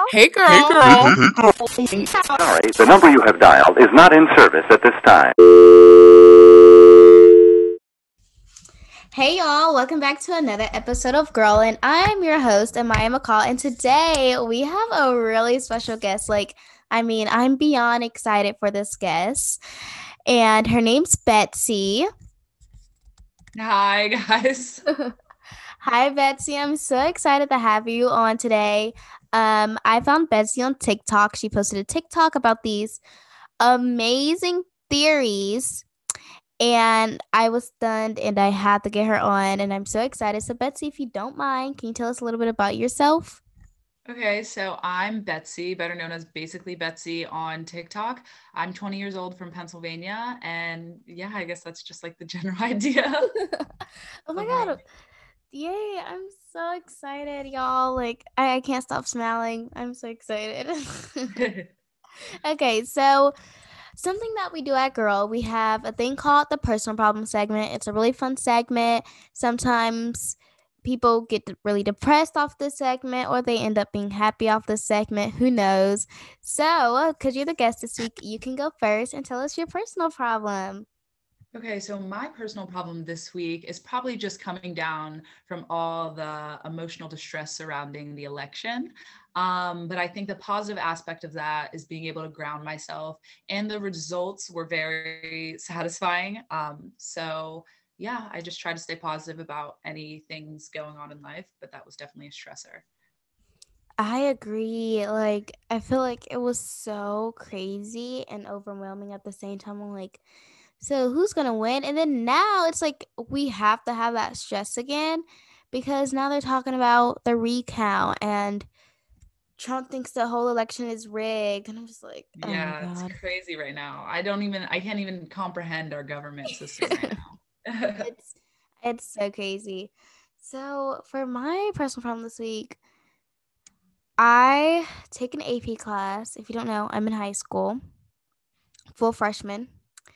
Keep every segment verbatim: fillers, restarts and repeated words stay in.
Hey, Hey girl. girl. Sorry, the number you have dialed is not in service at this time. Hey y'all, welcome back to another episode of Girl, and I'm your host, Amaya McCall, and today we have a really special guest. Like, I mean, I'm beyond excited for this guest, and her name's Betsy. Hi, guys. Hi, Betsy. I'm so excited to have you on today. Um, I found Betsy on TikTok. She posted a TikTok about these amazing theories. And I was stunned and I had to get her on, and I'm so excited. So, Betsy, if you don't mind, can you tell us a little bit about yourself? Okay, so I'm Betsy, better known as basically Betsy on TikTok. I'm twenty years old from Pennsylvania, and yeah, I guess that's just like the general idea. Oh my of God. me. Yay. I'm so excited, y'all. Like, I, I can't stop smiling. I'm so excited. Okay, so something that we do at Girl, we have a thing called the personal problem segment. It's a really fun segment. Sometimes people get de- really depressed off this segment or they end up being happy off this segment. Who knows? So, because you're the guest this week, you can go first and tell us your personal problem. Okay, so my personal problem this week is probably just coming down from all the emotional distress surrounding the election. Um, but I think the positive aspect of that is being able to ground myself, and the results were very satisfying. Um, so, yeah, I just try to stay positive about any things going on in life, but that was definitely a stressor. I agree. Like, I feel like it was so crazy and overwhelming at the same time. I'm like, so who's gonna win? And then now it's like we have to have that stress again because now they're talking about the recount and Trump thinks the whole election is rigged. And I'm just like, oh my Yeah, it's God. crazy right now. I don't even, I can't even comprehend our government system right now. It's it's so crazy. So for my personal problem this week, I take an A P class. If you don't know, I'm in high school, full freshman.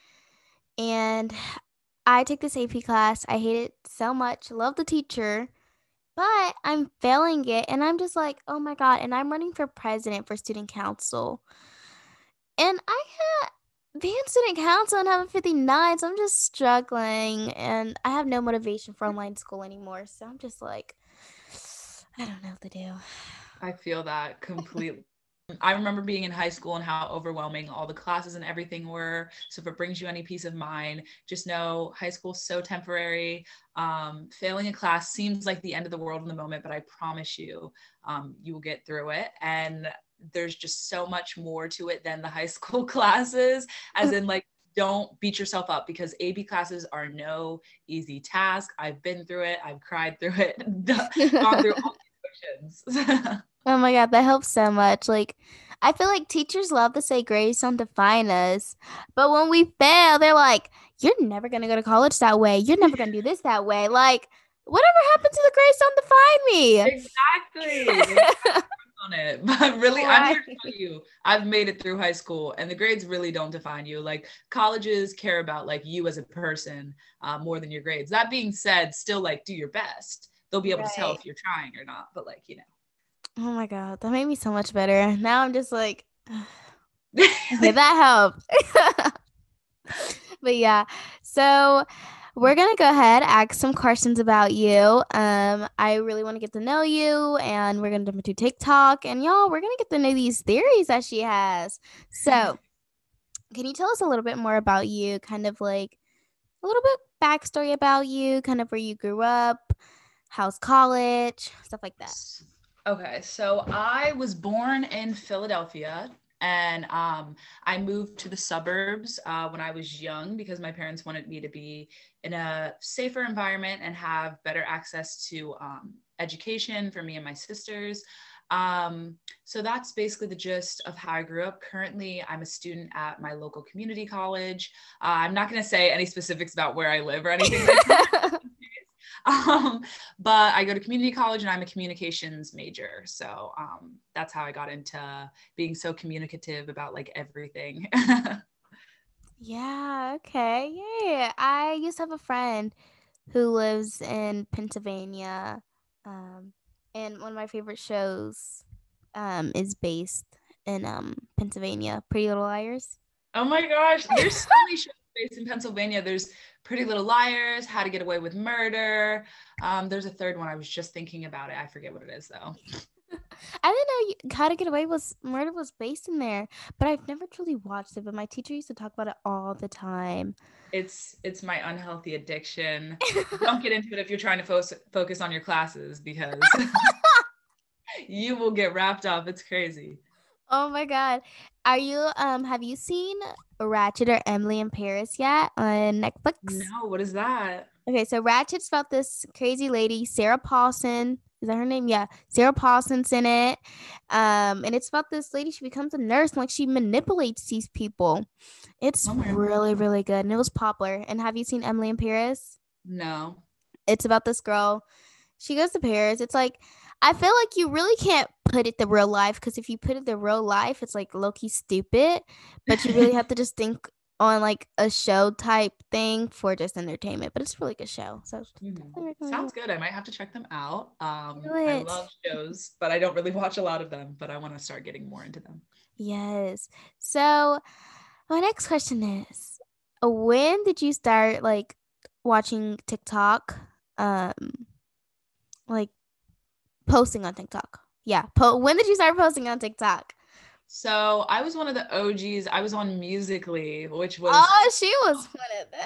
And I take this A P class. I hate it so much. Love the teacher, but I'm failing it. And I'm just like, oh my God. And I'm running for president for student council. And I can't be in student council and have a fifty-nine. So I'm just struggling. And I have no motivation for online school anymore. So I'm just like, I don't know what to do. I feel that completely. I remember being in high school and how overwhelming all the classes and everything were. So if it brings you any peace of mind, just know high school's so temporary. Um, failing a class seems like the end of the world in the moment, but I promise you, um, you will get through it. And there's just so much more to it than the high school classes, as in like, don't beat yourself up because A B classes are no easy task. I've been through it. I've cried through it, gone through all the emotions. Oh my God, that helps so much. Like, I feel like teachers love to say grades don't define us. But when we fail, they're like, you're never going to go to college that way. You're never going to do this that way. Like, whatever happened to the grades don't Exactly. define me. On it. But really, I'm Right. here to tell you, I've made it through high school and the grades really don't define you. Like colleges care about like you as a person uh, more than your grades. That being said, still like do your best. They'll be able to tell Right. if you're trying or not, but like, you Oh my God, that made me so much better. Now I'm just like, know. okay, that helped. But yeah, so we're gonna go ahead ask some questions about you. Um, I really want to get to know you, and we're gonna jump into TikTok, and y'all, we're gonna get to know these theories that she has. So, can you tell us a little bit more about you? Kind of like a little bit backstory about you, kind of where you grew up, how's college, stuff like that. Okay, so I was born in Philadelphia, and um, I moved to the suburbs uh, when I was young because my parents wanted me to be in a safer environment and have better access to um, education for me and my sisters. Um, so that's basically the gist of how I grew up. Currently, I'm a student at my local community college. Uh, I'm not going to say any specifics about where I live or anything like that. Um, but I go to community college and I'm a communications major. So um, that's how I got into being so communicative about like everything. Yeah, okay. Yeah. I used to have a friend who lives in Pennsylvania. Um, and one of my favorite shows. um is based in um Pennsylvania. Pretty Little Liars. Oh my gosh, there's so many shows based in Pennsylvania. There's Pretty Little Liars, How to Get Away with Murder. Um, there's a third one. I was just thinking about it. I forget what it is though. I didn't know you, How to Get Away was Murder was based in there, but I've never truly watched it. But my teacher used to talk about it all the time. It's it's my unhealthy addiction. Don't get into it if you're trying to fo- focus on your classes because you will get wrapped up. It's crazy. Oh my God. Are you um have you seen Ratchet or Emily in Paris yet on Netflix? No, what is that? Okay, so Ratchet's about this crazy lady, Sarah Paulson. Is that her name? Yeah, Sarah Paulson's in it. Um, and it's about this lady. She becomes a nurse, and like she manipulates these people. It's Oh my God. really, really good, and it was popular. And have you seen Emily in Paris? No. It's about this girl. She goes to Paris. It's like, I feel like you really can't put it the real life, because if you put it the real life, it's like low-key stupid. But you really have to just think on like a show type thing for just entertainment. But it's a really good show. So Mm-hmm. Sounds good. I might have to check them out. Um, Do I it. love shows, but I don't really watch a lot of them. But I want to start getting more into them. Yes. So my next question is, uh, when did you start like watching TikTok? Um, like posting on TikTok? Yeah. Po- when did you start posting on TikTok? So I was one of the O Gs. I was on Musical.ly, which was Oh, she was one of them.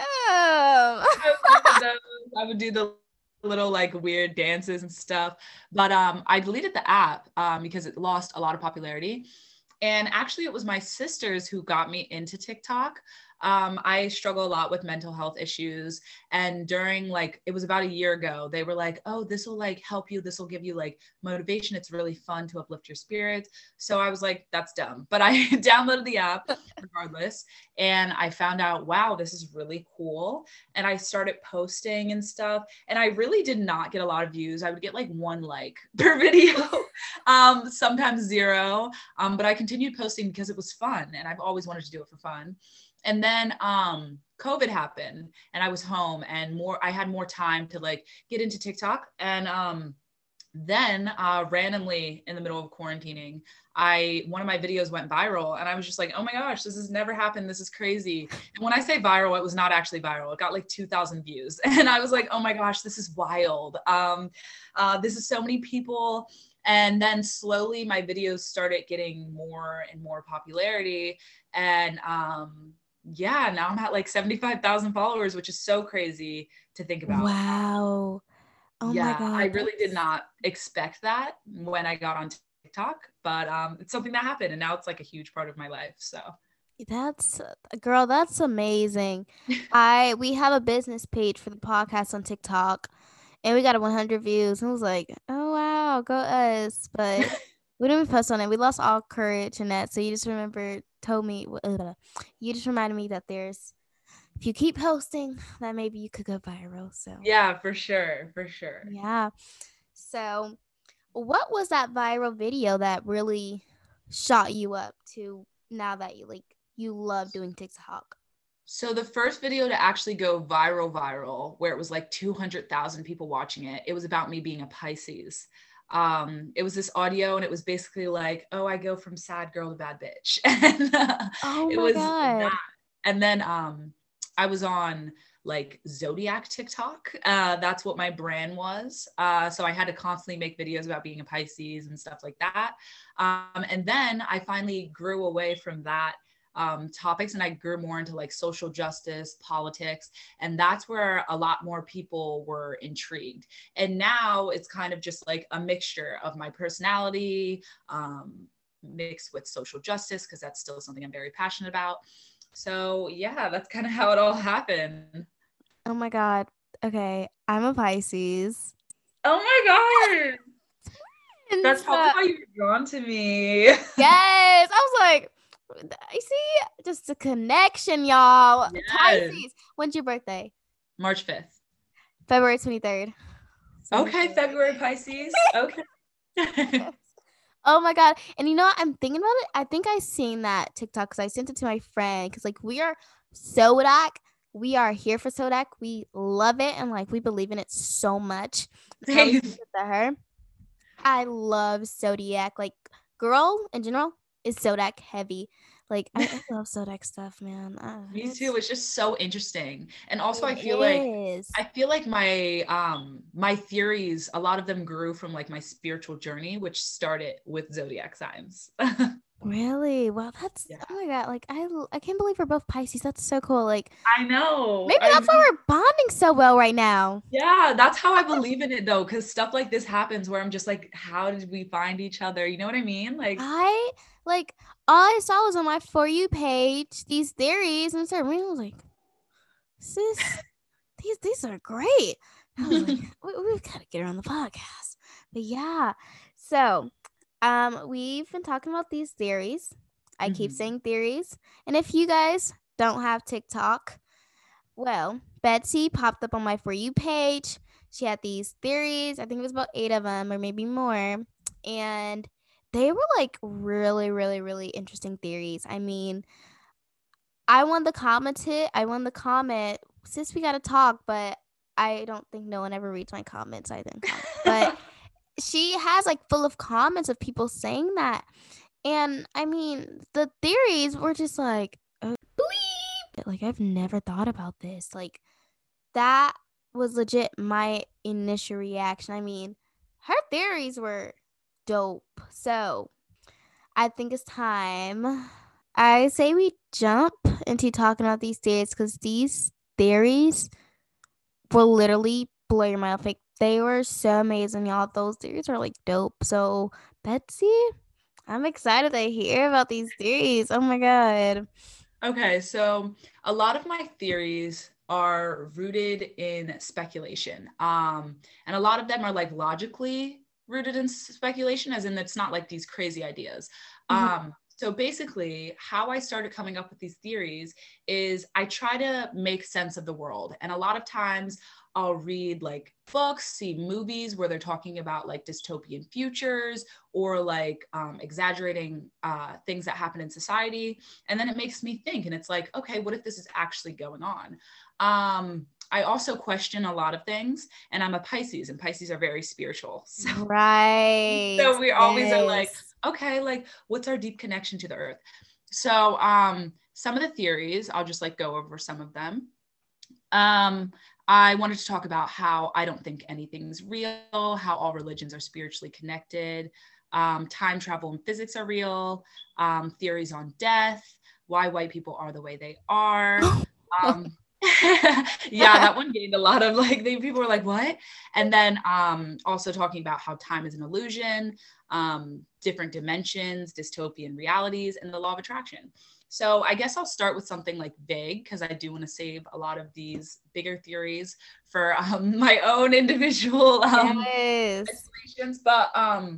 I was one of those. I would do the little like weird dances and stuff. But um, I deleted the app um, because it lost a lot of popularity. And actually, it was my sisters who got me into TikTok. Um, I struggle a lot with mental health issues. And during like, it was about a year ago, they were like, oh, this will like help you. This will give you like motivation. It's really fun to uplift your spirits. So I was like, that's dumb. But I downloaded the app regardless. And I found out, wow, this is really cool. And I started posting and stuff. And I really did not get a lot of views. I would get like one like per video, um, sometimes zero. Um, but I continued posting because it was fun. And I've always wanted to do it for fun. And then um, COVID happened and I was home and more, I had more time to like get into TikTok. And um, then uh, randomly in the middle of quarantining, I, one of my videos went viral and I was just like, oh my gosh, this has never happened. This is crazy. And when I say viral, it was not actually viral. It got like two thousand views. And I was like, oh my gosh, this is wild. Um, uh, this is so many people. And then slowly my videos started getting more and more popularity. And um, yeah, now I'm at like seventy-five thousand followers, which is so crazy to think about. Wow. Oh yeah, my God. I really did not expect that when I got on TikTok, but um, it's something that happened and now it's like a huge part of my life. So That's girl, that's amazing. I we have a business page for the podcast on TikTok and we got one hundred views. And I was like, oh wow, go us. But we didn't post on it. We lost all courage in that. So you just remember told me uh, you just reminded me that there's, if you keep posting, that maybe you could go viral. So yeah, for sure, for sure. yeah. So what was that viral video that really shot you up to now that you like you love doing TikTok? So the first video to actually go viral, viral, where it was like two hundred thousand people watching it, it was about me being a Pisces. Um, it was this audio and it was basically like, oh, I go from sad girl to bad bitch. And uh, Oh it my was God. that. And then um, I was on like Zodiac TikTok. Uh, that's what my brand was. Uh, so I had to constantly make videos about being a Pisces and stuff like that. Um, and then I finally grew away from that um, topics and I grew more into like social justice, politics. And that's where a lot more people were intrigued. And now it's kind of just like a mixture of my personality, um, mixed with social justice, because that's still something I'm very passionate about. So yeah, that's kind of how it all happened. Oh my God. Okay. I'm a Pisces. Oh my God. And That's so- probably why you were drawn to me. Yes. I was like, I see just a connection, y'all. Yes. Pisces. When's your birthday? March fifth. February twenty-third. Okay, February Pisces. Okay. Oh my God. And you know what? I'm thinking about it. I think I seen that TikTok because I sent it to my friend because like we are Sodak. We are here for Sodak. We love it and like we believe in it so much. That's how we sent it to her. I love Zodiac. Like girl in general is Zodiac heavy. Like I, I love Zodiac stuff, man. Uh, Me it's too. It's just so interesting. And also I it feel like is. I feel like my um my theories, a lot of them grew from like my spiritual journey, which started with zodiac signs. Really? Wow, that's Yeah. oh my god. Like I l- I can't believe we're both Pisces. That's so cool. Like I know. maybe I that's know. why we're bonding so well right now. Yeah, that's how I believe in it though, because stuff like this happens where I'm just like, how did we find each other? You know what I mean? Like, I like all I saw was on my For You page these theories and started reading. I was like, sis, these these are great. I was like, we, we've got to get her on the podcast. But yeah, so um, we've been talking about these theories. I keep Mhm. saying theories, and if you guys don't have TikTok, well, Betsy popped up on my For You page. She had these theories. I think it was about eight of them or maybe more. And they were like really, really, really interesting theories. I mean, I won the comment hit. I won the comment. Sis, we got to talk, but I don't think no one ever reads my comments. I didn't comment. But she has like full of comments of people saying that. And I mean, the theories were just like, oh, bleep. Like, I've never thought about this. Like, that was legit my initial reaction. I mean, her theories were dope. So I think it's time. I say we jump into talking about these theories because these theories will literally blow your mind. Like they were so amazing, y'all. Those theories are like dope. So Betsy, I'm excited to hear about these theories. Oh my god. Okay, so a lot of my theories are rooted in speculation. Um, and a lot of them are like logically rooted in speculation, as in it's not like these crazy ideas. Mhm. Um, so basically, how I started coming up with these theories is I try to make sense of the world. And a lot of times I'll read like books, see movies where they're talking about like dystopian futures or like um, exaggerating uh, things that happen in society. And then it makes me think, and it's like, okay, what if this is actually going on? Um, I also question a lot of things, and I'm a Pisces, and Pisces are very spiritual. So, Right. so we always are like, Yes. okay, like what's our deep connection to the earth? So um, some of the theories, I'll just like go over some of them. Um, I wanted to talk about how I don't think anything's real, how all religions are spiritually connected, um, time travel and physics are real, um, theories on death, why white people are the way they are. Um, yeah, that one gained a lot of like, they, people were like, what? And then um, also talking about how time is an illusion, um, different dimensions, dystopian realities, and the law of attraction. So I guess I'll start with something like vague because I do want to save a lot of these bigger theories for um, my own individual um, Yes. explanations. But um,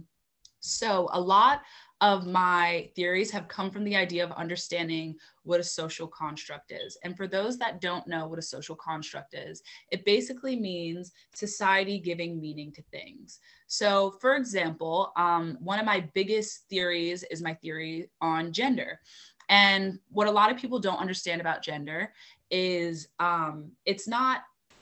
so a lot of my theories have come from the idea of understanding what a social construct is. And for those that don't know what a social construct is, it basically means society giving meaning to things. So for example, um, one of my biggest theories is my theory on gender. And what a lot of people don't understand about gender is um, it's not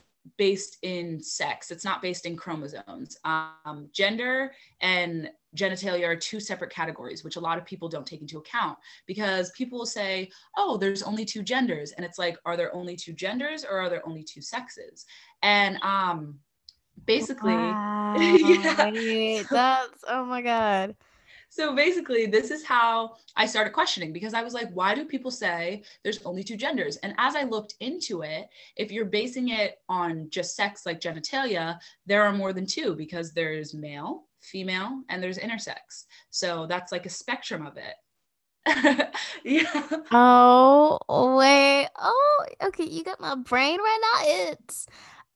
based in sex. It's not based in chromosomes. Um, gender and genitalia are two separate categories, which a lot of people don't take into account because people will say, oh, there's only two genders. And it's like, are there only two genders or are there only two sexes? And um, basically, Wow. yeah. Wait, that's oh my god. So basically, this is how I started questioning because I was like, why do people say there's only two genders? And as I looked into it, if you're basing it on just sex like genitalia, there are more than two because there's male, female, and there's intersex. So that's like a spectrum of it. Yeah. Oh wait. Oh, okay. You got my brain right now. It's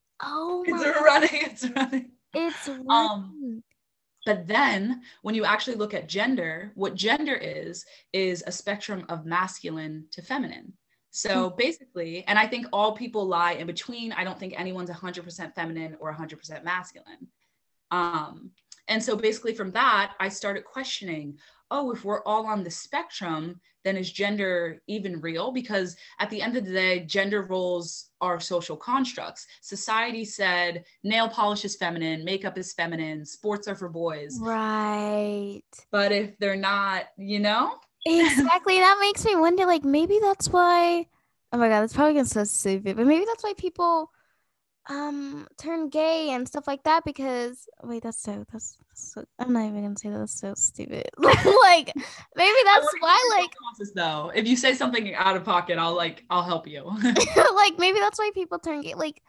oh It's my god. running, it's running. It's Um, running. But then when you actually look at gender, what gender is, is a spectrum of masculine to feminine. So basically, and I think all people lie in between. I don't think anyone's one hundred percent feminine or one hundred percent masculine. Um, and so basically from that, I started questioning, oh, if we're all on the spectrum, then is gender even real? Because at the end of the day, gender roles are social constructs. Society said nail polish is feminine, makeup is feminine, sports are for boys. Right. But if they're not, you know? Exactly. That makes me wonder, like, maybe that's why, oh my God, that's probably gonna sound stupid, but maybe that's why people um turn gay and stuff like that, because wait, that's so that's, that's so I'm not even gonna say that. That's so stupid. Like maybe that's why, like, process, though, if you say something out of pocket, I'll like I'll help you. Like maybe that's why people turn gay, like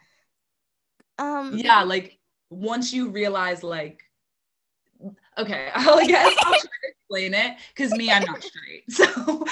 um yeah, like once you realize, like, okay, I guess I'll try to explain it, because me, I'm not straight, so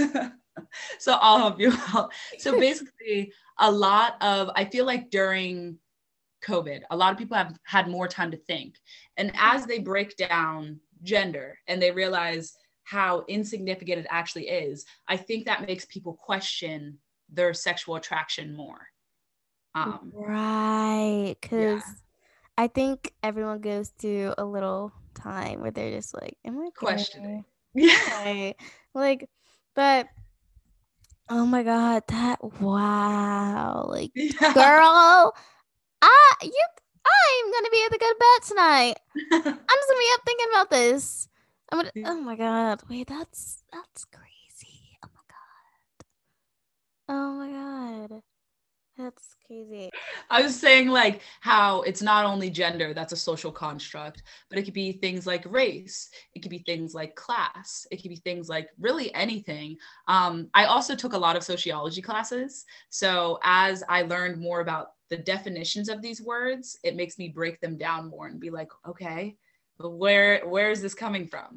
so I'll help you out. So basically, a lot of, I feel like during COVID, a lot of people have had more time to think. And as they break down gender and they realize how insignificant it actually is, I think that makes people question their sexual attraction more. Um, right. Because yeah. I think everyone goes through a little time where they're just like, am I questioning? Yeah. Right. Like, but oh my God, that wow. Like, Yeah. girl, I you I'm gonna be able to go to bed tonight. I'm just gonna be up thinking about this. I'm gonna oh my God. Wait, that's that's crazy. Oh my God. Oh my God. That's crazy. I was saying, like, how it's not only gender that's a social construct, but it could be things like race. It could be things like class. It could be things like really anything. Um, I also took a lot of sociology classes. So as I learned more about the definitions of these words, it makes me break them down more and be like, okay, but where where is this coming from?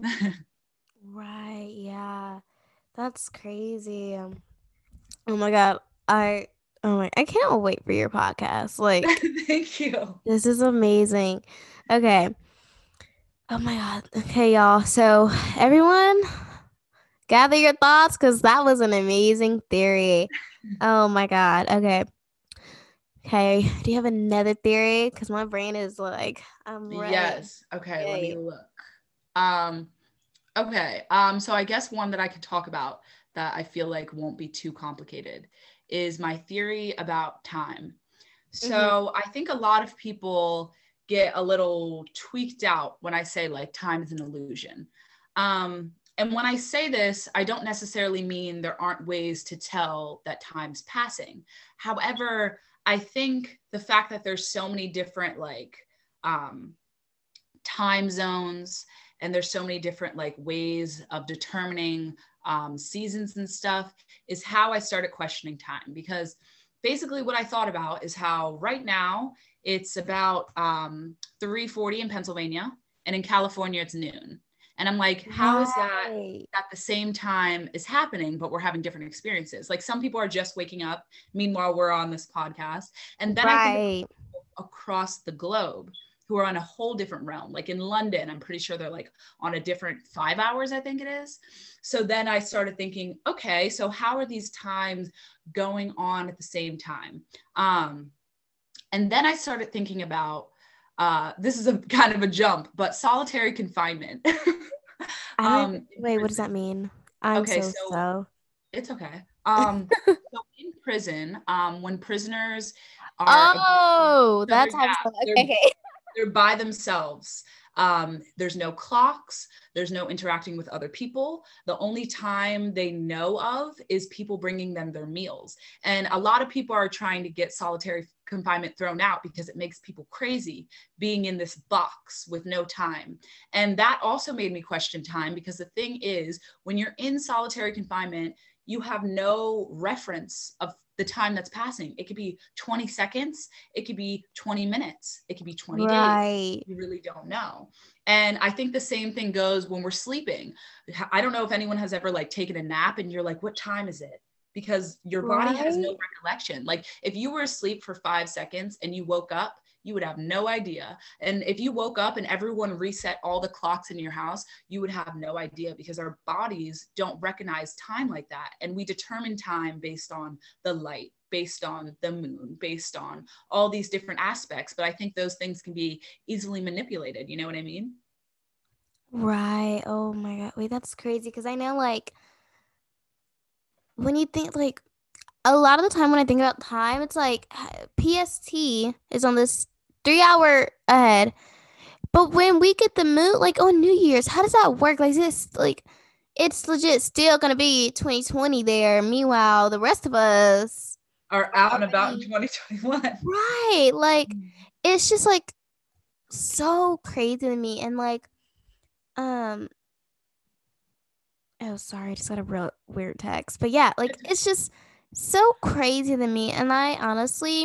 Right. Yeah. That's crazy. Um, oh my God. I oh my I can't wait for your podcast. Like, thank you. This is amazing. Okay. Oh my God. Okay, y'all. So everyone gather your thoughts, because that was an amazing theory. Oh my God. Okay. Okay. Do you have another theory? Because my brain is like, I'm ready. Yes. Okay, let me look. Um, okay. Um, so I guess one that I could talk about that I feel like won't be too complicated is my theory about time. So mm-hmm. I think a lot of people get a little tweaked out when I say, like, time is an illusion. Um, and when I say this, I don't necessarily mean there aren't ways to tell that time's passing. However, I think the fact that there's so many different, like, um, time zones, and there's so many different, like, ways of determining um, seasons and stuff, is how I started questioning time. Because basically what I thought about is how right now it's about um, three forty in Pennsylvania, and in California it's noon. And I'm like, how right. is that at the same time is happening, but we're having different experiences? Like, some people are just waking up. Meanwhile, we're on this podcast. And then right. I think across the globe who are on a whole different realm. Like in London, I'm pretty sure they're like on a different five hours, I think it is. So then I started thinking, okay, so how are these times going on at the same time? Um, and then I started thinking about, uh, this is a kind of a jump, but solitary confinement. um, wait, what does that mean? I'm okay, so, so, so. It's okay. Um, so in prison, um, when prisoners are- Oh, that's how yeah, okay. They're by themselves. Um, there's no clocks. There's no interacting with other people. The only time they know of is people bringing them their meals. And a lot of people are trying to get solitary confinement thrown out because it makes people crazy being in this box with no time. And that also made me question time, because the thing is, when you're in solitary confinement, you have no reference of the time that's passing. It could be twenty seconds. It could be twenty minutes. It could be twenty right. days. You really don't know. And I think the same thing goes when we're sleeping. I don't know if anyone has ever like taken a nap and you're like, what time is it? Because your body right. has no recollection. Like if you were asleep for five seconds and you woke up, you would have no idea. And if you woke up and everyone reset all the clocks in your house, you would have no idea, because our bodies don't recognize time like that. And we determine time based on the light, based on the moon, based on all these different aspects. But I think those things can be easily manipulated. You know what I mean? Right. Oh my God. Wait, that's crazy. Because I know, like, when you think, like, a lot of the time when I think about time, it's like P S T is on this three hour ahead. But when we get the moon, like on New Year's, how does that work? Like this, like it's legit still gonna be twenty twenty there. Meanwhile, the rest of us Are out and about in already twenty twenty-one. right. Like it's just like so crazy to me. And like, um, oh sorry, I just got a real weird text. But yeah, like it's just so crazy to me. And I honestly,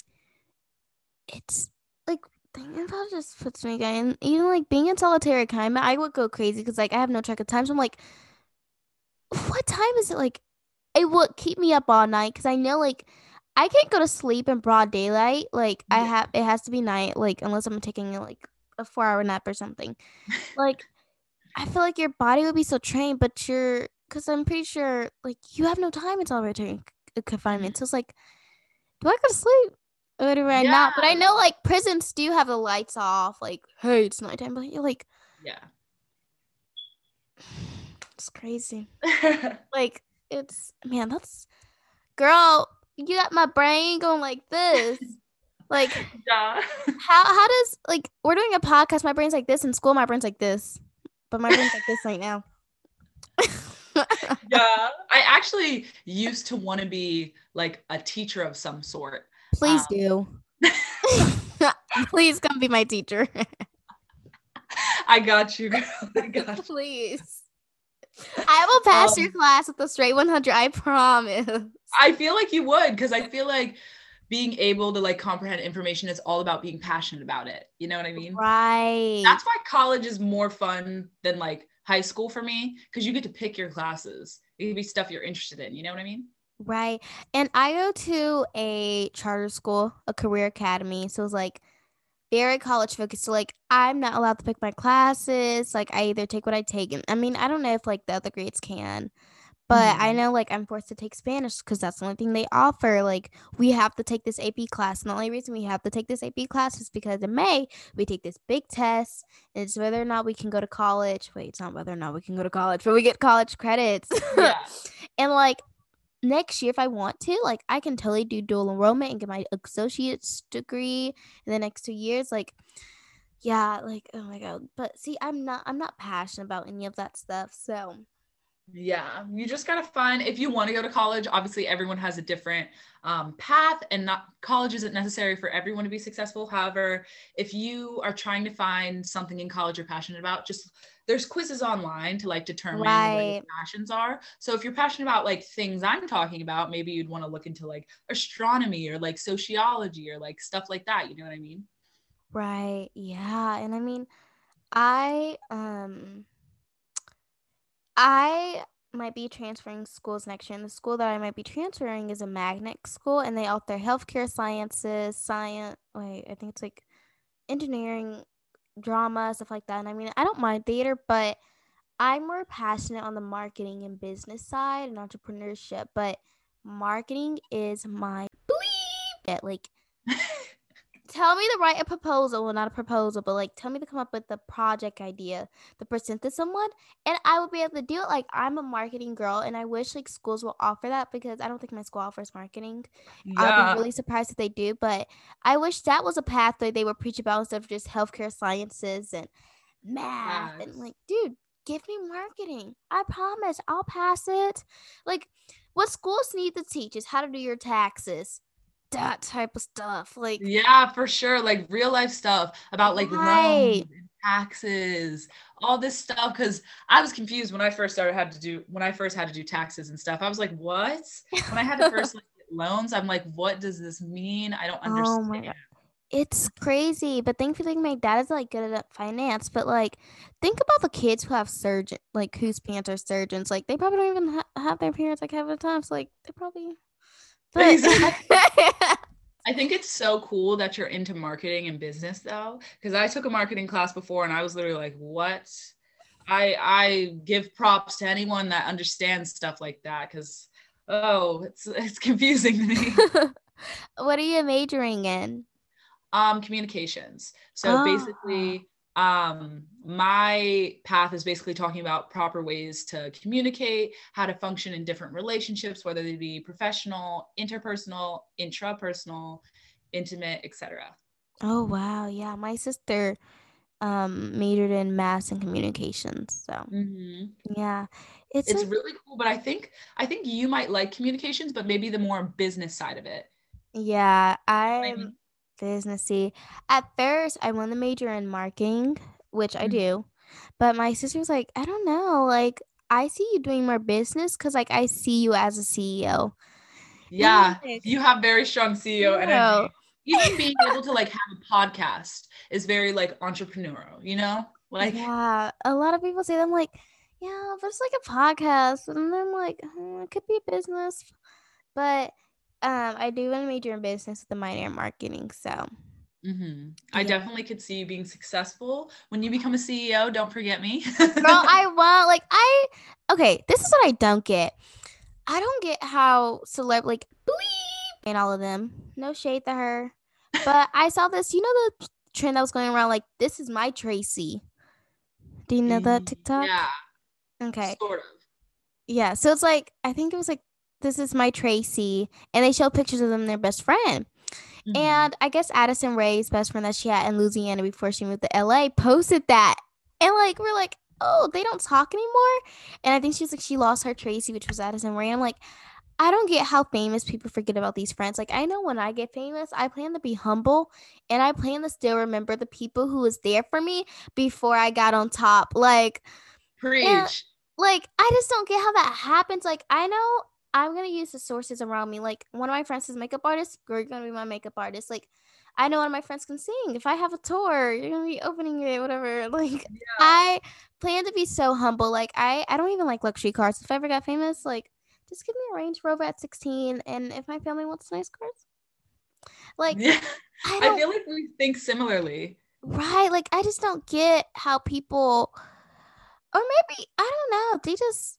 it's like thinking about it just puts me again. Even like being in solitary confinement, I would go crazy because like I have no track of time. So I'm like, what time is it? Like, it would keep me up all night because I know like I can't go to sleep in broad daylight. Like I Yeah. have, it has to be night. Like unless I'm taking like a four hour nap or something. Like I feel like your body would be so trained, but you're because I'm pretty sure like you have no time in solitary c- confinement. So it's like, do I go to sleep? Or do I Yeah. not? But I know like prisons do have the lights off. Like, hey, it's nighttime. But you're like, Yeah. it's crazy. Like, it's man, that's girl. You got my brain going like this. Like, Yeah. how how does like we're doing a podcast? My brain's like this. In school, my brain's like this. But my brain's like this right now. Yeah. I actually used to want to be like a teacher of some sort. Please Um, do. Please come be my teacher. I got you, girl. I got you. Please. I will pass Um, your class with a straight one hundred. I promise. I feel like you would, because I feel like being able to like comprehend information is all about being passionate about it. You know what I mean? Right. That's why college is more fun than like high school for me, because you get to pick your classes. It can be stuff you're interested in. You know what I mean? Right. And I go to a charter school, a career academy. So it's like very college focused. So like I'm not allowed to pick my classes. Like I either take what I take. And I mean, I don't know if like the other grades can, but I Mhm. know like I'm forced to take Spanish because that's the only thing they offer. Like we have to take this A P class. And the only reason we have to take this A P class is because in May we take this big test. And it's whether or not we can go to college. Wait, it's not whether or not we can go to college, but we get college credits. Yeah. And like next year if I want to, like I can totally do dual enrollment and get my associate's degree in the next two years. Like, yeah, like oh my god. But see, I'm not I'm not passionate about any of that stuff. So Yeah, you just gotta find, if you want to go to college, obviously everyone has a different um, path, and not college isn't necessary for everyone to be successful. However, if you are trying to find something in college you're passionate about, just there's quizzes online to like determine where your right. passions are. So if you're passionate about like things I'm talking about, maybe you'd want to look into like astronomy or like sociology or like stuff like that. You know what I mean? Right. Yeah. And I mean, I um I might be transferring schools next year. And the school that I might be transferring is a magnet school and they offer healthcare sciences, science wait, I think it's like engineering, drama, stuff like that. And I mean, I don't mind theater, but I'm more passionate on the marketing and business side and entrepreneurship, but marketing is my bleep. Like, tell me to write a proposal, well, not a proposal, but like, tell me to come up with the project idea to present to someone, and I will be able to do it. Like, I'm a marketing girl, and I wish like schools will offer that because I don't think my school offers marketing. I'll be Yeah. really surprised if they do, but I wish that was a path that they would preach about instead of just healthcare sciences and math and Yes. like, dude, give me marketing. I promise I'll pass it. Like, what schools need to teach is how to do your taxes, that type of stuff. Like, Yeah, for sure. Like real life stuff about like right. loans and taxes, all this stuff. Cause I was confused when I first started had to do when I first had to do taxes and stuff. I was like, what? When I had to first like, get loans, I'm like, what does this mean? I don't Oh my understand. god. It's crazy, but thankfully my dad is like good at finance. But like, think about the kids who have surgeon, like whose parents are surgeons. Like, they probably don't even ha- have their parents like half the time. So like, they probably. But Exactly. I think it's so cool that you're into marketing and business though, because I took a marketing class before and I was literally like, what? I I give props to anyone that understands stuff like that, because oh, it's it's confusing to me. what are you majoring in? Um, communications. So Oh, basically, um, my path is basically talking about proper ways to communicate, how to function in different relationships, whether they be professional, interpersonal, intrapersonal, intimate, et cetera. Oh wow, yeah. My sister um majored in mass and communications. So Mm-hmm. yeah. It's It's like really cool, but I think I think you might like communications, but maybe the more business side of it. yeah, I I'm mean, businessy. At first I wanted to major in marketing, which I mhm. do. But my sister was like, I don't know, like I see you doing more business because like I see you as a C E O. And I'm Yeah, like, you have very strong C E O no. energy. Even being able to like have a podcast is very like entrepreneurial, you know? Like, Yeah, a lot of people say that. I'm like, yeah, but it's like a podcast, and then like, hmm, it could be a business, but um, I do want to major in business with a minor in marketing. So mhm. I yeah, definitely could see you being successful. When you become a C E O, don't forget me. girl, I want like I okay. This is what I don't get. I don't get how celeb like bleep and all of them. No shade to her, but I saw this. You know the trend that was going around like, this is my Tracy. Do you know that TikTok? Yeah, Okay. sort of. Yeah, so it's like I think it was like, this is my Tracy, and they show pictures of them and their best friend. Mhm. And I guess Addison Rae's best friend that she had in Louisiana before she moved to L A posted that, and like we're like, oh, they don't talk anymore. And I think she's like she lost her Tracy, which was Addison Rae. I'm like, I don't get how famous people forget about these friends. Like I know when I get famous, I plan to be humble, and I plan to still remember the people who was there for me before I got on top. Like and Preach. like I just don't get how that happens. Like I know I'm gonna use the sources around me. Like one of my friends is a makeup artist, you're gonna be my makeup artist. Like I know one of my friends can sing. If I have a tour, you're gonna be opening it, whatever. Like I plan to be so humble. Like I I don't even like luxury cars. If I ever got famous, like just give me a Range Rover at sixteen, and if my family wants nice cars, like Yeah. I I don't feel like we think similarly. right. Like I just don't get how people, or maybe I don't know. They just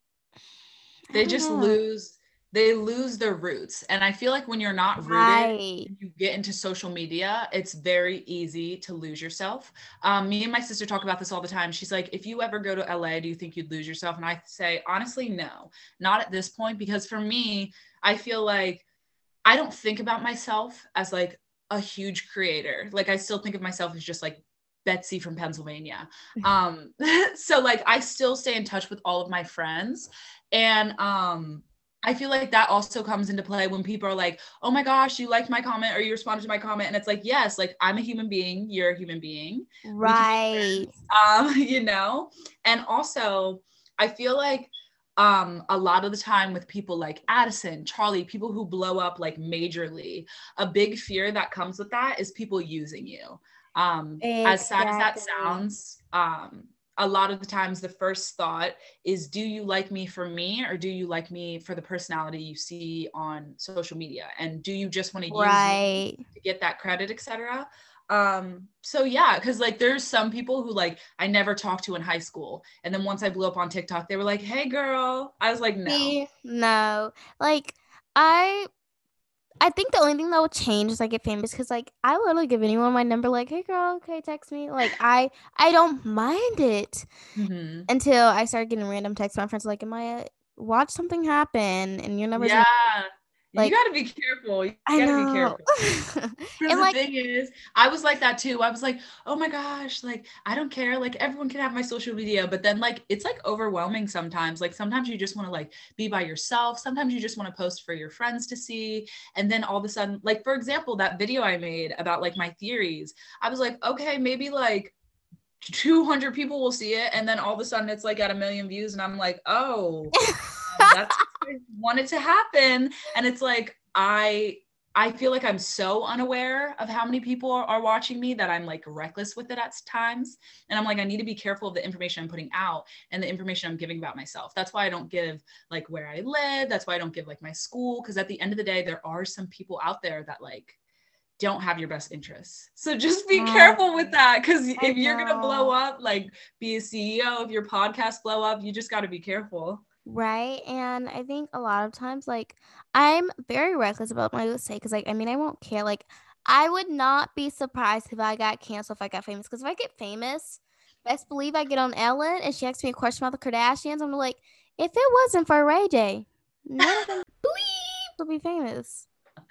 I They don't just know. lose they lose their roots. And I feel like when you're not rooted Right. and you get into social media, it's very easy to lose yourself. Um, me and my sister talk about this all the time. She's like, if you ever go to L A, do you think you'd lose yourself? And I say, honestly, no, not at this point, because for me, I feel like I don't think about myself as like a huge creator. Like I still think of myself as just like Betsy from Pennsylvania. Um, so like I still stay in touch with all of my friends. And um, I feel like that also comes into play when people are like, oh my gosh, you liked my comment or you responded to my comment. And it's like, yes, like I'm a human being, you're a human being. We can be Right. friends, um, you know? And also, I feel like um a lot of the time with people like Addison, Charlie, people who blow up like majorly, a big fear that comes with that is people using you. Um as sad as that Exactly. sounds, um a lot of the times the first thought is, do you like me for me, or do you like me for the personality you see on social media, and do you just want to use me Right. to get that credit, etc. Um so yeah, because like there's some people who like I never talked to in high school, and then once I blew up on TikTok they were like, hey girl. I was like, no. See, no. Like I I think the only thing that will change is I get famous, because like I literally give anyone my number, like, hey girl, okay, text me. Like I I don't mind it Mm-hmm. until I start getting random texts from my friends like, am I uh, watch something happen and your number's in, Yeah, you like got to be careful, you I got to be know. careful. Because And the like thing is, I was like that too. I was like, oh my gosh, like, I don't care. Like, everyone can have my social media. But then, like, it's like overwhelming sometimes. Like, sometimes you just want to, like, be by yourself. Sometimes you just want to post for your friends to see. And then all of a sudden, like, for example, that video I made about, like, my theories, I was like, okay, maybe like two hundred people will see it. And then all of a sudden, it's like at a million views. And I'm like, oh, um, that's what I wanted to happen. And it's like, I I feel like I'm so unaware of how many people are, are watching me that I'm like reckless with it at times. And I'm like, I need to be careful of the information I'm putting out and the information I'm giving about myself. That's why I don't give like where I live. That's why I don't give like my school. Cause at the end of the day, there are some people out there that like don't have your best interests. So just be Right. careful with that. Cause I if you're gonna blow know. up, like be a C E O, if your podcast blow up, you just gotta be careful. Right. And I think a lot of times, like, I'm very reckless about what I would say because, like, I mean, I won't care. Like, I would not be surprised if I got canceled if I got famous. Because if I get famous, best believe I get on Ellen and she asks me a question about the Kardashians. I'm like, if it wasn't for Ray J, none of them would be famous.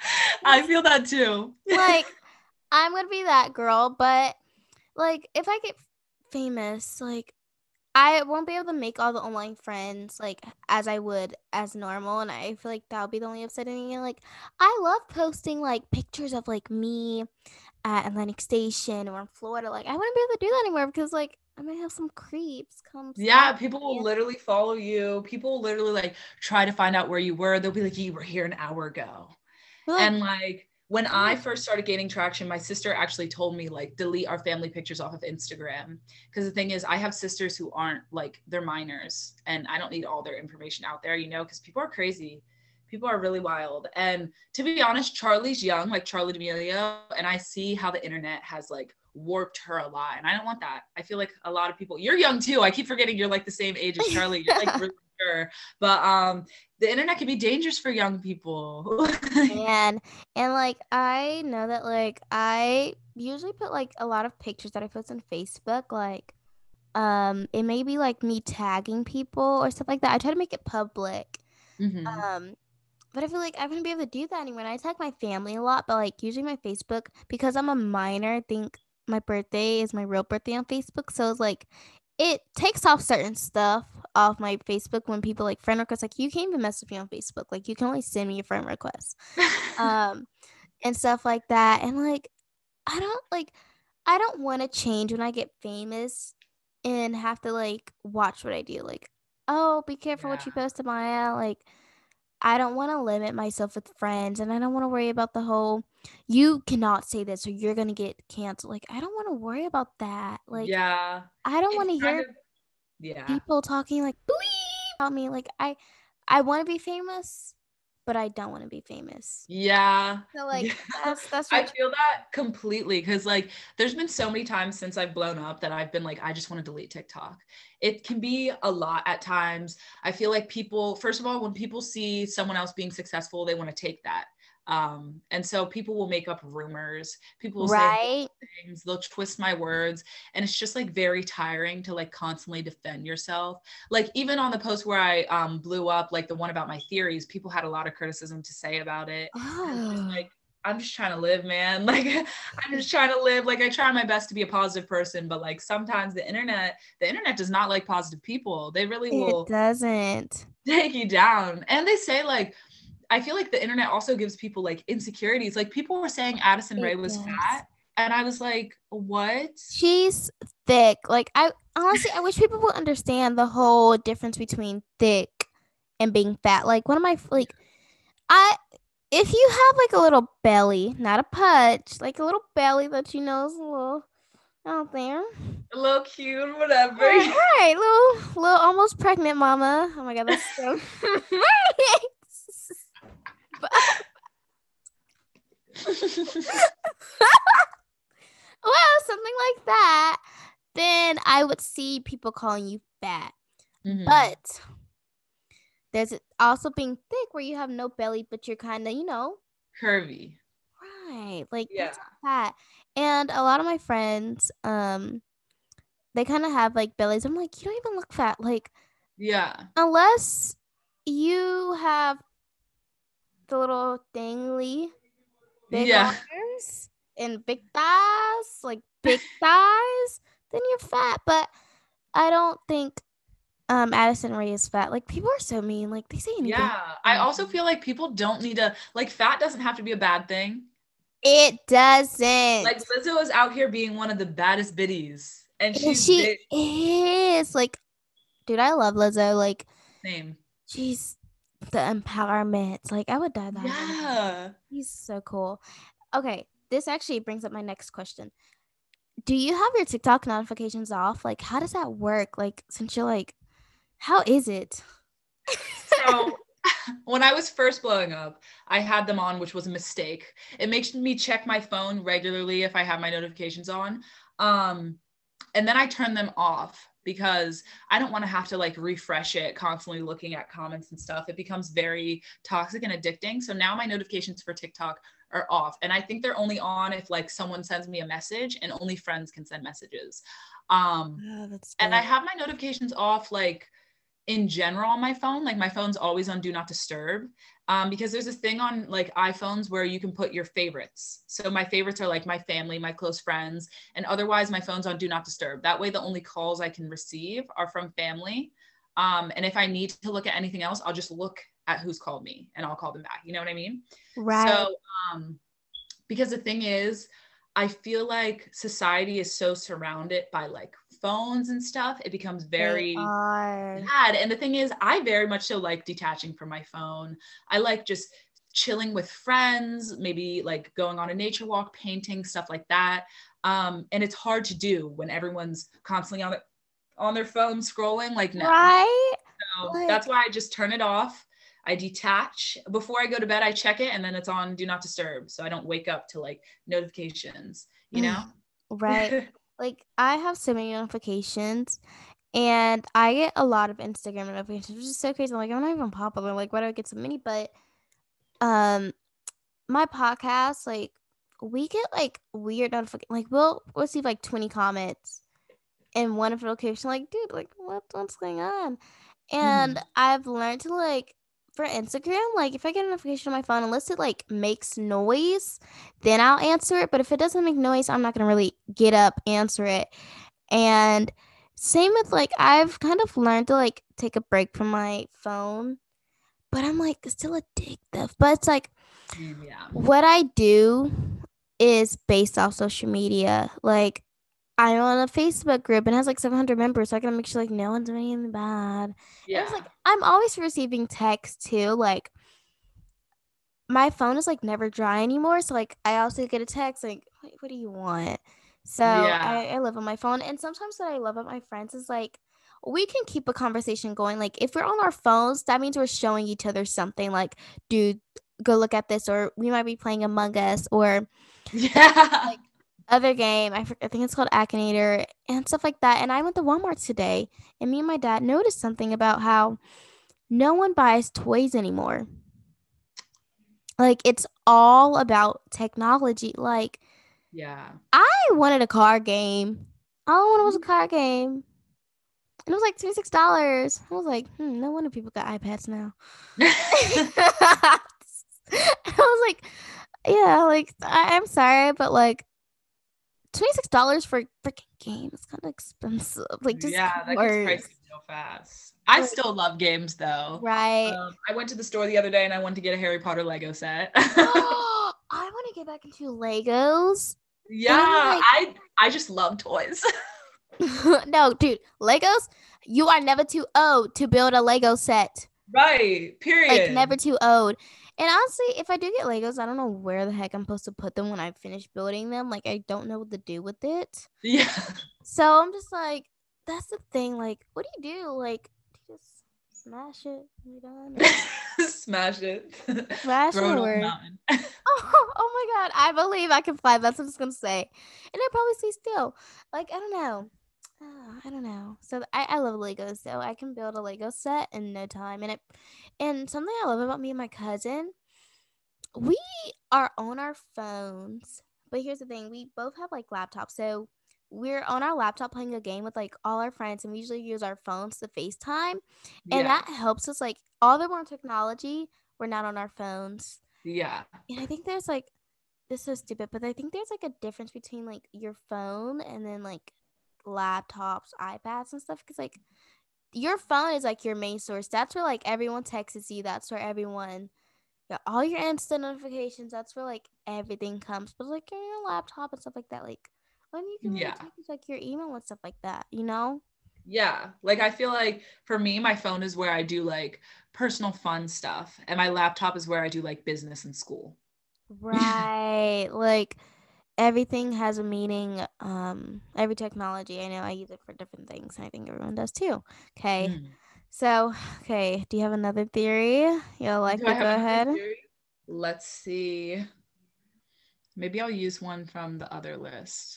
I feel that too. Like, I'm gonna be that girl, but like, if I get famous, like, I won't be able to make all the online friends like as I would as normal, and I feel like that would be the only upsetting thing. Like, I love posting like pictures of like me at Atlantic Station or in Florida. Like, I wouldn't be able to do that anymore because like I might have some creeps come. Yeah, people will literally follow you. People will literally like try to find out where you were. They'll be like, you were here an hour ago. Like, and like when I first started gaining traction, my sister actually told me like delete our family pictures off of Instagram. Because the thing is, I have sisters who aren't like, they're minors and I don't need all their information out there, you know, because people are crazy. People are really wild. And to be honest, Charli's young, like Charli D'Amelio, and I see how the internet has like warped her a lot. And I don't want that. I feel like a lot of people, you're young too. I keep forgetting you're like the same age as Charli. You're like really sure. But um, the internet can be dangerous for young people. and and like I know that like I usually put like a lot of pictures that I post on Facebook, like um it may be like me tagging people or stuff like that. I try to make it public. Mm-hmm. Um but I feel like I wouldn't be able to do that anymore. I tag my family a lot, but like usually my Facebook, because I'm a minor, I think my birthday is my real birthday on Facebook. So it's like it takes off certain stuff off my Facebook when people like friend requests. Like, you can't even message me on Facebook. Like, you can only send me a friend request. um and stuff like that. And like I don't like I don't want to change when I get famous and have to like watch what I do. Like, oh, be careful yeah. what you post, Maya. Like, I don't want to limit myself with friends, and I don't want to worry about the whole, you cannot say this or you're going to get canceled. Like, I don't want to worry about that. Like, yeah, I don't want to hear of, yeah. people talking like about me. Like, I, I want to be famous, but I don't want to be famous. Yeah. So like, yeah. that's, that's I feel that completely. Cause like, there's been so many times since I've blown up that I've been like, I just want to delete TikTok. It can be a lot at times. I feel like people, first of all, when people see someone else being successful, they want to take that. Um, and so people will make up rumors, people will right. say things, they'll twist my words. And it's just like very tiring to like constantly defend yourself. Like even on the post where I um, blew up, like the one about my theories, people had a lot of criticism to say about it. Oh. Just like, I'm just trying to live, man. Like, I'm just trying to live. Like, I try my best to be a positive person, but like sometimes the internet, the internet does not like positive people. They really will. It doesn't take you down. And they say like, I feel like the internet also gives people like insecurities. Like people were saying Addison Rae was does. fat. And I was like, what? She's thick. Like, I honestly, I wish people would understand the whole difference between thick and being fat. Like one of my, like, I, if you have like a little belly, not a pudge, like a little belly that you know is a little out there. A little cute, whatever. Right, right. Little, little almost pregnant mama. Oh my God, that's so well, something like that, then I would see people calling you fat. Mm-hmm. But there's also being thick where you have no belly, but you're kind of, you know, curvy. Right. Like, yeah. That's fat. And a lot of my friends, um, they kind of have like bellies. I'm like, you don't even look fat. Like, yeah. Unless you have the little dangly big yeah. arms and big thighs, like big thighs, then you're fat. But I don't think um Addison Rae is fat. Like, people are so mean. Like, they say anything. Yeah. I also feel like people don't need to, like, fat doesn't have to be a bad thing. It doesn't. Like, Lizzo is out here being one of the baddest biddies. And she's she big. is. Like, dude, I love Lizzo. Like, same. She's the empowerment. Like, I would die that. Yeah. He's so cool. Okay, this actually brings up my next question. Do you have your TikTok notifications off? Like, how does that work? Like, since you're like, how is it? So when I was first blowing up, I had them on, which was a mistake. It makes me check my phone regularly if I have my notifications on. Um, and then I turn them off because I don't want to have to like refresh it, constantly looking at comments and stuff. It becomes very toxic and addicting. So now my notifications for TikTok are off. And I think they're only on if like someone sends me a message, and only friends can send messages. Um, Oh, that's and I good. have my notifications off like in general on my phone. Like my phone's always on do not disturb, um, because there's this thing on like iPhones where you can put your favorites. So my favorites are like my family, my close friends, and otherwise my phone's on do not disturb. That way the only calls I can receive are from family. Um, and if I need to look at anything else, I'll just look at who's called me and I'll call them back. You know what I mean? Right. So, um, because the thing is, I feel like society is so surrounded by like phones and stuff. It becomes They very are. bad. And the thing is, I very much so like detaching from my phone. I like just chilling with friends, maybe like going on a nature walk, painting, stuff like that. Um, and it's hard to do when everyone's constantly on it on their phone scrolling. Like, no. Right? So Like, that's why I just turn it off. I detach before I go to bed. I check it, and then it's on do not disturb, so I don't wake up to like notifications, you know? right. Like, I have so many notifications, and I get a lot of Instagram notifications, which is so crazy. I'm like, I'm not even popular. Like, why do I get so many? But um, my podcast, like, we get like weird notifications. Like, we'll receive like twenty comments in one notification. Like, dude, like, what, what's going on? And Mhm. I've learned to like for Instagram, like if I get a notification on my phone, unless it like makes noise, then I'll answer it. But if it doesn't make noise, I'm not gonna really get up, answer it. And same with like I've kind of learned to like take a break from my phone, but I'm like still addictive. But it's like Mm, yeah. what I do is based off social media. Like I'm on a Facebook group and it has like seven hundred members, so I gotta make sure like no one's doing anything bad. And it's Yeah. like I'm always receiving texts too. Like my phone is like never dry anymore, so like I also get a text like, "What, what do you want?" So Yeah. I, I live on my phone, and sometimes what I love about my friends is like we can keep a conversation going. Like if we're on our phones, that means we're showing each other something. Like, dude, go look at this, or we might be playing Among Us, or Yeah. like other game. I, I think it's called Akinator and stuff like that. And I went to Walmart today, and me and my dad noticed something about how no one buys toys anymore. Like it's all about technology. Like Yeah. I wanted a car game. All I wanted was a car game. And it was like twenty-six dollars. I was like, hmm, no wonder people got iPads now. I was like, yeah, like I- I'm sorry, but like twenty-six dollars for a freaking game is kind of expensive. Like just Yeah, that gets cars. pricey real fast. I Like, still love games though. right. Um, I went to the store the other day and I wanted to get a Harry Potter Lego set. Oh, I want to get back into Legos. Yeah, And I'm like, I I just love toys. no, dude, Legos, you are never too old to build a Lego set. Right. Like, never Period. too old. And honestly, if I do get Legos, I don't know where the heck I'm supposed to put them when I finish building them. Like, I don't know what to do with it. Yeah. So I'm just like, that's the thing. Like, what do you do? Like, do you just smash it? You done? Or Smash it. smash it Throw it on the or mountain. oh, oh my god, I believe I can fly. That's what I'm just gonna say. And I probably stay still. Like, I don't know. Oh, I don't know. So I, I love Legos, so I can build a Lego set in no time. And it and something I love about me and my cousin, we are on our phones. But here's the thing, we both have like laptops. So we're on our laptop playing a game with like all our friends, and we usually use our phones to FaceTime. And Yeah. that helps us like all the more technology, we're not on our phones. Yeah. And I think there's like this is so stupid, but I think there's like a difference between like your phone and then like laptops, iPads and stuff. Cause like your phone is like your main source. That's where like everyone texts you. That's where everyone yeah, all your instant notifications. That's where like everything comes. But like on your laptop and stuff like that, like when you can really Yeah. check is like your email and stuff like that, you know? Yeah. Like I feel like for me, my phone is where I do like personal fun stuff, and my laptop is where I do like business and school. Right. Like everything has a meaning. Um, every technology, I know I use it for different things, and I think everyone does too. Okay. Mm. So, okay, do you have another theory you'll like Do I to have go another ahead? theory? Let's see. Maybe I'll use one from the other list.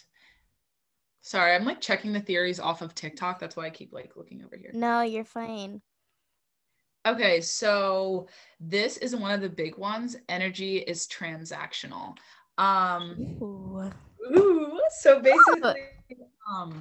Sorry, I'm like checking the theories off of TikTok. That's why I keep like looking over here. No, you're fine. Okay, so this is one of the big ones. Energy is transactional. Um, Ooh. ooh, so basically, um,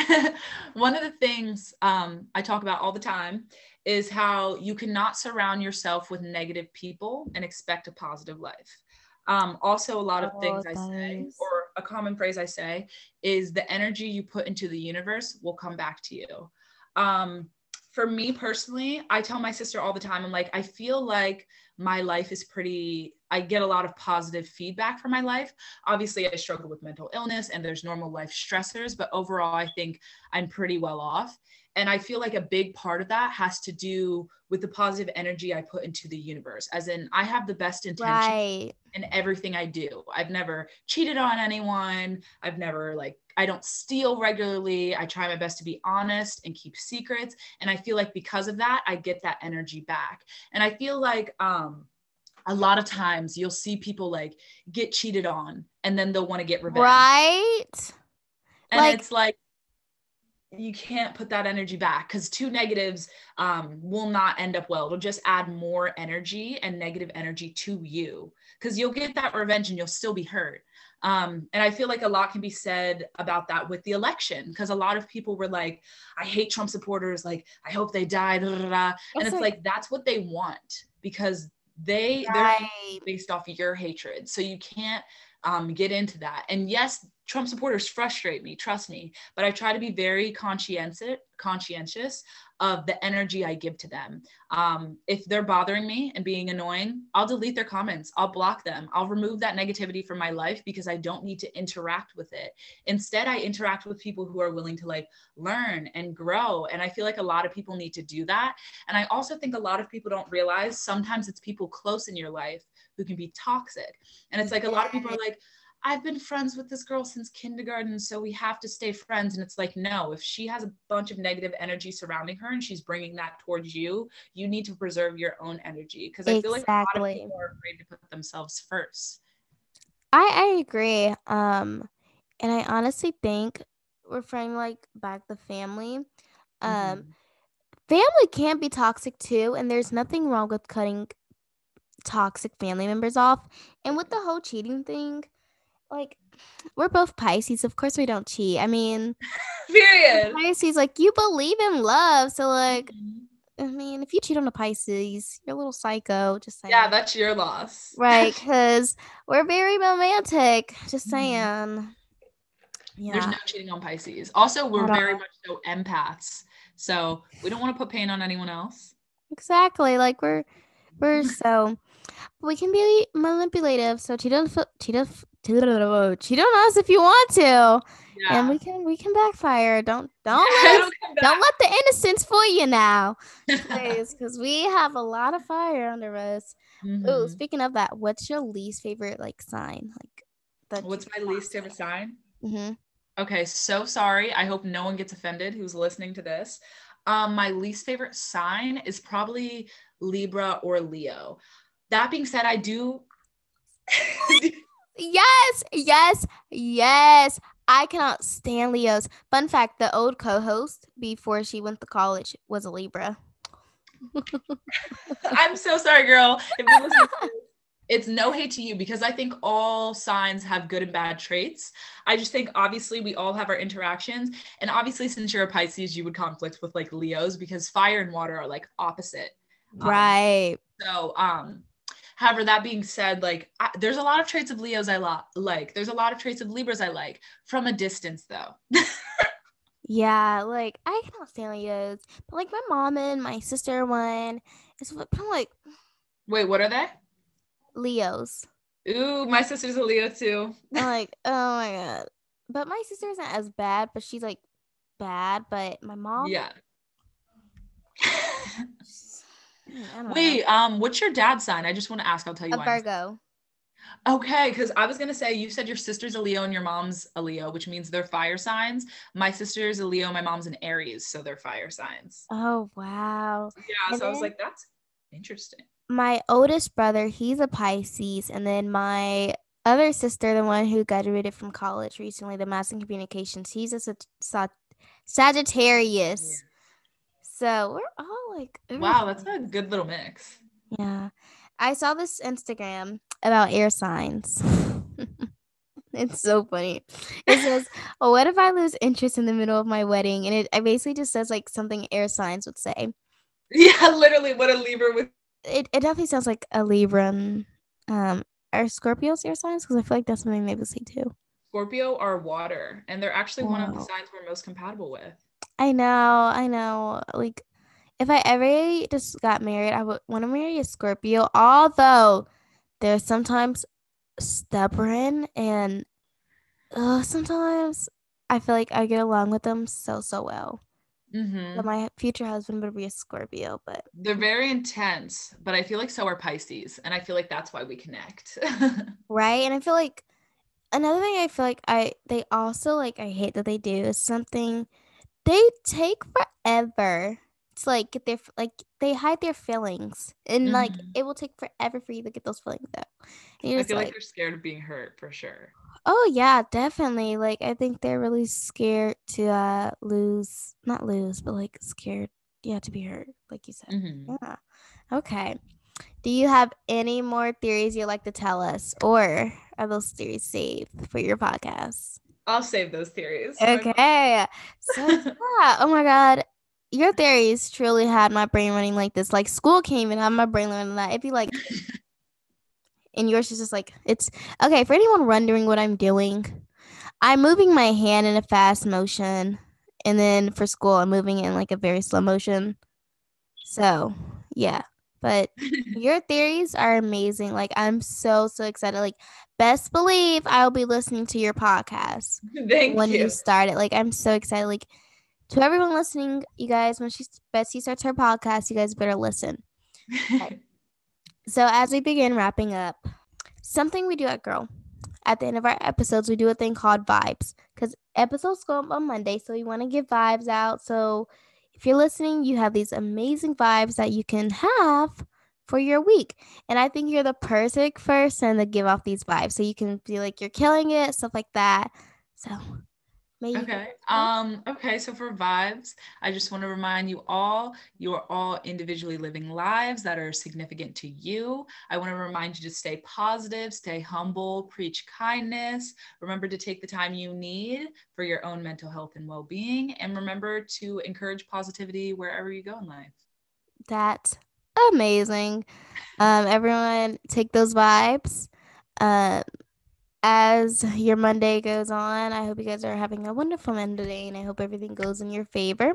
one of the things um, I talk about all the time is how you cannot surround yourself with negative people and expect a positive life. Um, also, a lot of Oh, things I that say, is. or a common phrase I say, is the energy you put into the universe will come back to you. Um, for me personally, I tell my sister all the time, I'm like, I feel like my life is pretty, I get a lot of positive feedback from my life. Obviously, I struggle with mental illness and there's normal life stressors, but overall, I think I'm pretty well off. And I feel like a big part of that has to do with the positive energy I put into the universe. As in, I have the best intention Right. in everything I do. I've never cheated on anyone. I've never like, I don't steal regularly. I try my best to be honest and keep secrets. And I feel like because of that, I get that energy back. And I feel like, um, a lot of times you'll see people like get cheated on and then they'll want to get revenge. Right. And Like, it's like, you can't put that energy back because two negatives um, will not end up well. It'll just add more energy and negative energy to you because you'll get that revenge and you'll still be hurt. Um, and I feel like a lot can be said about that with the election because a lot of people were like, I hate Trump supporters. Like, I hope they die. Blah, blah, blah. And it's like, that's what they want because they, they're right. based off of your hatred. So you can't um, get into that. And yes, Trump supporters frustrate me, trust me, but I try to be very conscientious, conscientious of the energy I give to them. Um, if they're bothering me and being annoying, I'll delete their comments. I'll block them. I'll remove that negativity from my life because I don't need to interact with it. Instead, I interact with people who are willing to like learn and grow. And I feel like a lot of people need to do that. And I also think a lot of people don't realize sometimes it's people close in your life who can be toxic. And it's like a lot of people are like, I've been friends with this girl since kindergarten, so we have to stay friends. And it's like, no, if she has a bunch of negative energy surrounding her and she's bringing that towards you, you need to preserve your own energy. Because I feel like a lot of Exactly. people are afraid to put themselves first. I I agree. Um, and I honestly think referring like back the family, um, Mhm. family can be toxic too, and there's nothing wrong with cutting toxic family members off. And with the whole cheating thing, like we're both Pisces, of course we don't cheat. I mean, Period. Pisces, like you believe in love, so like, Mhm. I mean, if you cheat on a Pisces, you're a little psycho. Just saying. Yeah, that's your loss. Right, because we're very romantic. Just Mhm. saying. There's Yeah. no cheating on Pisces. Also, we're At very all. much so empaths. So we don't want to put pain on anyone else. Exactly. Like we're we're so we can be manipulative. So cheat on f- cheat on f- cheat on us if you want to, and Yeah. we can we can backfire. Don't don't let It'll us come don't back. let the innocence fool you now, please, because we have a lot of fire under us. Oh, Mhm. speaking of that, what's your least favorite like sign? Like that you What's my least favorite sign? Mm-hmm. Okay, so sorry. I hope no one gets offended who's listening to this. Um, my least favorite sign is probably Libra or Leo. That being said, I do. Yes, yes, yes. I cannot stand Leos. Fun fact, the old co-host before she went to college was a Libra. I'm so sorry, girl. If you're listening to this, it's no hate to you because I think all signs have good and bad traits. I just think obviously we all have our interactions. And obviously, since you're a Pisces, you would conflict with like Leos because fire and water are like opposite. Um, Right. so, um, however, that being said, like I, there's a lot of traits of Leos I lo- like. There's a lot of traits of Libras I like from a distance, though. Yeah, like I cannot stand Leos. But like my mom and my sister one is kind of like Wait, what are they? Leos. Ooh, my sister's a Leo too. I'm like, oh my god. But my sister isn't as bad, but she's like bad. But my mom, Yeah. I don't know. Wait, um, what's your dad's sign? I just want to ask. I'll tell you A why. Virgo. Okay, because I was gonna say you said your sister's a Leo and your mom's a Leo, which means they're fire signs. My sister's a Leo, my mom's an Aries, so they're fire signs. Oh wow. Yeah, And so I was then like, that's interesting. my oldest brother, he's a Pisces, and then my other sister, the one who graduated from college recently, the Mass and Communications, he's a Sag- Sag- Sagittarius. So we're all like Wow, that's everything. a good little mix. Yeah. I saw this Instagram about air signs. It's so funny. It says, "Oh, what if I lose interest in the middle of my wedding?" And it, it basically just says like something air signs would say. Yeah, literally what a Libra would. It it definitely sounds like a Libra. And, um, are Scorpios air signs? Because I feel like that's something they would say too. Scorpio are water, and they're actually one of the Wow. signs we're most compatible with. I know, I know. Like, if I ever just got married, I would want to marry a Scorpio. Although they're sometimes stubborn and uh, sometimes I feel like I get along with them so so well. So Mm-hmm. my future husband would be a Scorpio, but They're very intense, but I feel like so are Pisces, and I feel like that's why we connect. right. And I feel like another thing I feel like I they also like I hate that they do is something they take forever to like get their like they hide their feelings and like Hmm. it will take forever for you to get those feelings out. And you're I just feel like like, they're scared of being hurt for sure. oh yeah, definitely. Like I think they're really scared to uh lose, not lose, but like scared, yeah, to be hurt, like you said. Hmm. Yeah. Okay. Do you have any more theories you'd like to tell us, or are those theories saved for your podcast? I'll save those theories. My Okay. So yeah. Oh my God. Your theories truly had my brain running like this. Like school came even have my brain running that. It'd be like, and yours is just like, it's okay. For anyone wondering what I'm doing, I'm moving my hand in a fast motion. And then for school, I'm moving it in like a very slow motion. So yeah. But your theories are amazing. Like I'm so, so excited. Like best believe I'll be listening to your podcast Thank when you you. start it. Like I'm so excited. Like to everyone listening, you guys, when she Betsy starts her podcast, you guys better listen. Okay. So as we begin wrapping up, something we do at Girl. At the end of our episodes, we do a thing called vibes because episodes go up on Monday, so we want to give vibes out. So if you're listening, you have these amazing vibes that you can have for your week. And I think you're the perfect person to give off these vibes. So you can be like, you're killing it, stuff like that. So may you give Okay. us vibes. Um, okay, so for vibes, I just want to remind you all, you are all individually living lives that are significant to you. I want to remind you to stay positive, stay humble, preach kindness. Remember to take the time you need for your own mental health and well-being, and remember to encourage positivity wherever you go in life. That's amazing. Um, everyone take those vibes. Um, as your Monday goes on, I hope you guys are having a wonderful Monday and I hope everything goes in your favor.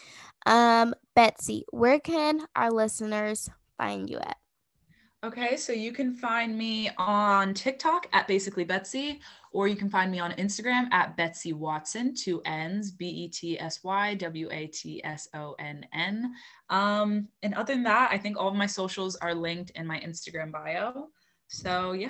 Um, Betsy, where can our listeners find you at? Okay, so you can find me on TikTok at basically Betsy, or you can find me on Instagram at Betsy Watson, two N's, B E T S Y W A T S O N N. Um, and other than that, I think all of my socials are linked in my Instagram bio. So yeah.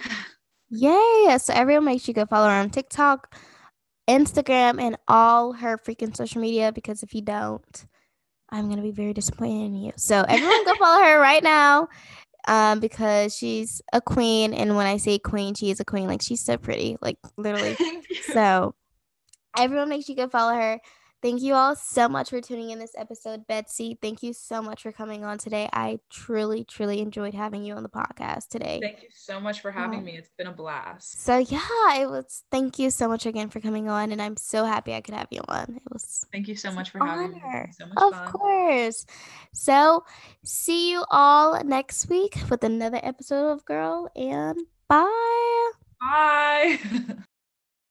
Yay! So everyone make sure you go follow her on TikTok, Instagram, and all her freaking social media because if you don't, I'm gonna be very disappointed in you. So everyone go follow her right now. Um, because she's a queen, and when I say queen, she is a queen. Like she's so pretty, like literally. Thank you. So everyone, make sure you go follow her. Thank you all so much for tuning in this episode, Betsy. Thank you so much for coming on today. I truly, truly enjoyed having you on the podcast today. Thank you so much for having Um, me. It's been a blast. so yeah, it was. Thank you so much again for coming on, and I'm so happy I could have you on. It was Thank you so it's an much for having me. It's been honor. so much Of fun. course. So, see you all next week with another episode of Girl, and bye. Bye.